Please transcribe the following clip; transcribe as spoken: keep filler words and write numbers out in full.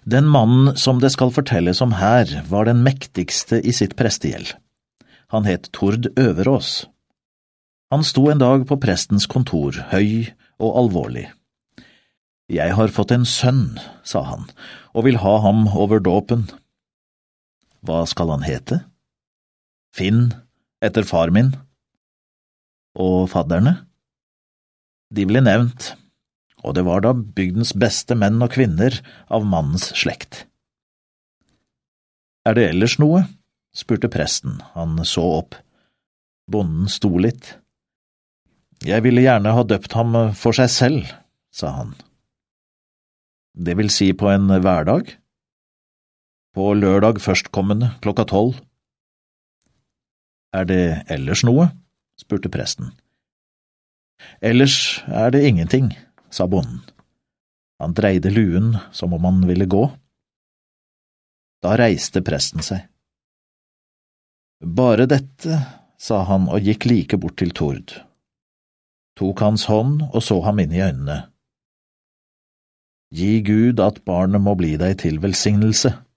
Den mannen som det skal fortelles om her, var den mektigste i sitt prestegjeld. Han het Tord Øverås. Han sto en dag på prestens kontor, høy og alvorlig. «Jeg har fått en sønn», sa han, «og vil ha ham over dåpen.» «Hva skal han hete?» «Finn, etter far min.» «Og fadderne?» De ble nevnt, og det var da bygdens beste menn og kvinner av mannens slekt. «Er det ellers noe?» spurte presten. Han så opp. Bonden sto litt. «Jeg ville gjerne ha døpt ham for seg selv», sa han. «Det vil si på en hverdag?» «På lørdag førstkommende, klokka tolv.» «Er det ellers noe?» spurte presten. «Ellers er det ingenting», sa bonden. Han dreide luen som om han ville gå. Da reiste presten seg. «Bare dette», sa han og gikk like bort til Tord. Tok hans hånd og så ham inn i øynene. «Gi Gud at barnet må bli deg til velsignelse»,